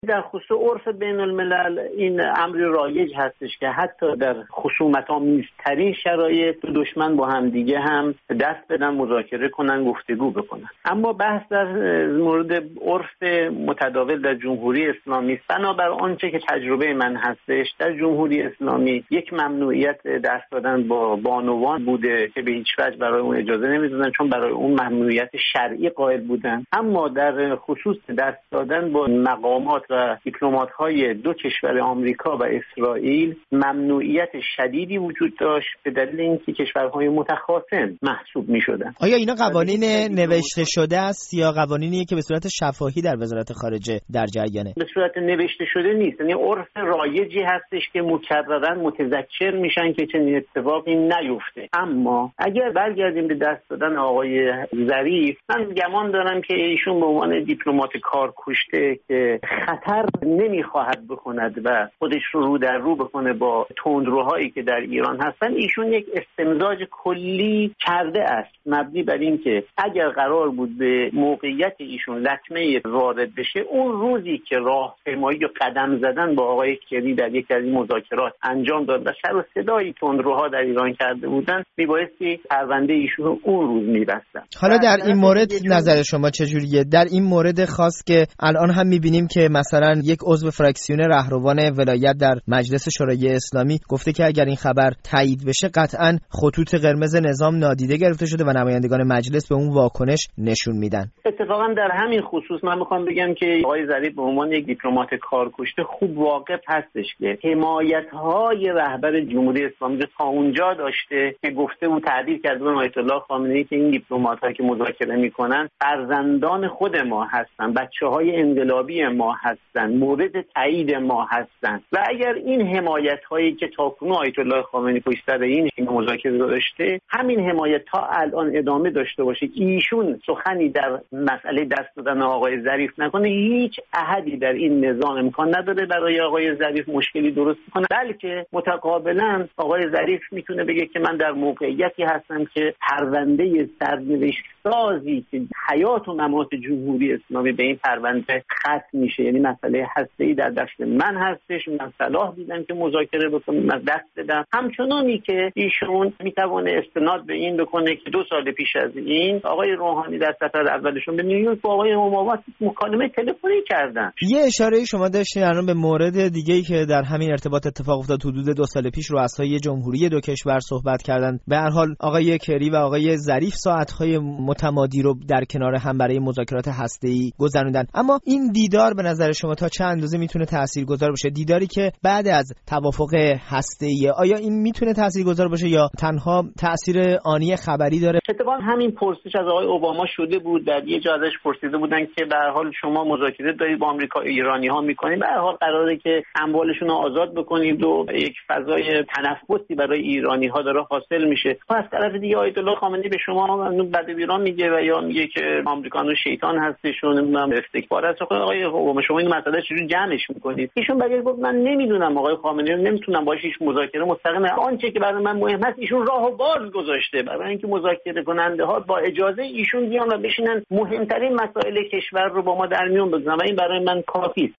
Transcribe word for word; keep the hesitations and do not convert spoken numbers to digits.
در خصوص عرف بین الملل این امر رایج هستش که حتی در خصومت‌آمیزترین شرایط دو دشمن با هم دیگه هم دست بدن، مذاکره کنن، گفتگو بکنن. اما بحث در مورد عرف متداول در جمهوری اسلامی است. بنابر آنچه که تجربه من هستش در جمهوری اسلامی یک ممنوعیت دست دادن با بانوان بوده که به هیچ وجه برای اون اجازه نمیدادن، چون برای اون ممنوعیت شرعی قائل بودن. اما در خصوص دست دادن با مقامات و دیپلمات‌های دو کشور آمریکا و اسرائیل ممنوعیت شدیدی وجود داشت به دلیل اینکه کشورهای متخاصم محسوب می‌شدن. آیا اینا قوانین نوشته شده است یا قوانینیه که به صورت شفاهی در وزارت خارجه در جریانه؟ به صورت نوشته شده نیست، یعنی عرف رایجی هستش که مکررن متذکر میشن که چنین اتفاقی نیفته. اما اگر برگردیم به دست دادن آقای ظریف، من گمان دارم که ایشون به عنوان دیپلمات کارکشته که خطر نمیخواهد بکند و خودش رو رو در رو بکنه با تندروهایی که در ایران هستن، ایشون یک استمزاج کلی کرده است مبنی بر این که اگر قرار بود به موقعیت ایشون لطمه وارد بشه، اون روزی که راهپیمایی و قدم زدن با آقای کری در یک از این مذاکرات انجام داد و سر و صدای تندروها در ایران کرده بودن، میبایستی پرونده ایشون اون روز میبستن. حالا در این مورد نظر شما چجوریه؟ در این مورد خاص که الان هم میبینیم که مثلا یک عضو فراکسیون رهروان ولایت در مجلس شورای اسلامی گفته که اگر این خبر تایید بشه قطعاً خطوط قرمز نظام نادیده گرفته شده و نمایندگان مجلس به اون واکنش نشون میدن. اتفاقا در همین خصوص من میخوام بگم که آقای ظریف به عنوان یک دیپلمات کارکشته خوب واقف هستش که حمایت‌های رهبر جمهوری اسلامی تا اونجا داشته که گفته و تعبیر کرده به آیت الله خامنه‌ای که این دیپلمات‌ها که مذاکره میکنن فرزندان خود ما هستن، بچه‌های انقلابی ما هستن، مورد تایید ما هستن و اگر این حمایت‌هایی که تاکنون آیت الله خامنه‌ای پشت سر این مذاکره داشته همین حمایت تا الان ادامه داشته باشه، ایشون سخنی در مسئله دست دادن آقای ظریف نکنه، هیچ احدی در این نظام امکان نداره برای آقای ظریف مشکلی درست کنه، بلکه متقابلا آقای ظریف میتونه بگه که من در موقعیتی هستم که پرونده سرنوشت سازی که حیات و ممات جمهوری اسلامی به این پرونده ختم میشه، یعنی مسئله هسته‌ای در دست من هستش، من صلاح دیدم که مذاکره بکنم، من دست بدم. همچنانی که ایشون میتونه استناد به این بکنه که دو سال پیش از این آقای روحانی در سفر اولشون به نیویورک با آقای اوباما مکالمه تلفنی کردن. یه اشاره شما داشتین الان به مورد دیگه‌ای که در همین ارتباط اتفاق افتاد، حدود دو سال پیش رؤسای جمهوری دو کشور صحبت کردند. به هر حال آقای کری و آقای ظریف ساعت‌های متمادی رو در کنار هم برای مذاکرات هسته‌ای گذروندن. اما این دیدار به نظر شما تا چه اندازه میتونه تاثیرگذار باشه؟ دیداری که بعد از توافق هسته‌ای، آیا این میتونه تاثیرگذار باشه یا تنها تاثیر آنی خبری داره؟ اتفاقا همین پرسش از آقای اوباما شده بود، در یه جا ازش پرسیده بودن که به هر حال شما مذاکره دارید با آمریکا، ایرانی‌ها می‌کنید، به هر حال قراره که اموالشون رو آزاد بکنید و یک فضای تنفسی برای ایرانی‌ها داره حاصل میشه. و از طرف دیگه آیت الله خامنه‌ای به شما بعد ایران میگه و یا میگه که آمریکانو شیطان هستش و نمیدونم استکبار است. آقای اوباما شما این مسئله چجوری جمعش می‌کنید؟ ایشون بگه گفت من نمیدونم آقای خامنه‌ای نمیتونم باهاش هیچ مذاکره مستقیم، آنچه که برای من مهم است ایشون راهو باز گذاشته برای اینکه مذاکره کننده ها با اجازه ایشون بیان و بشینن مهمترین مسائل کشور رو با ما در میون بگذارن و این برای من کافی است.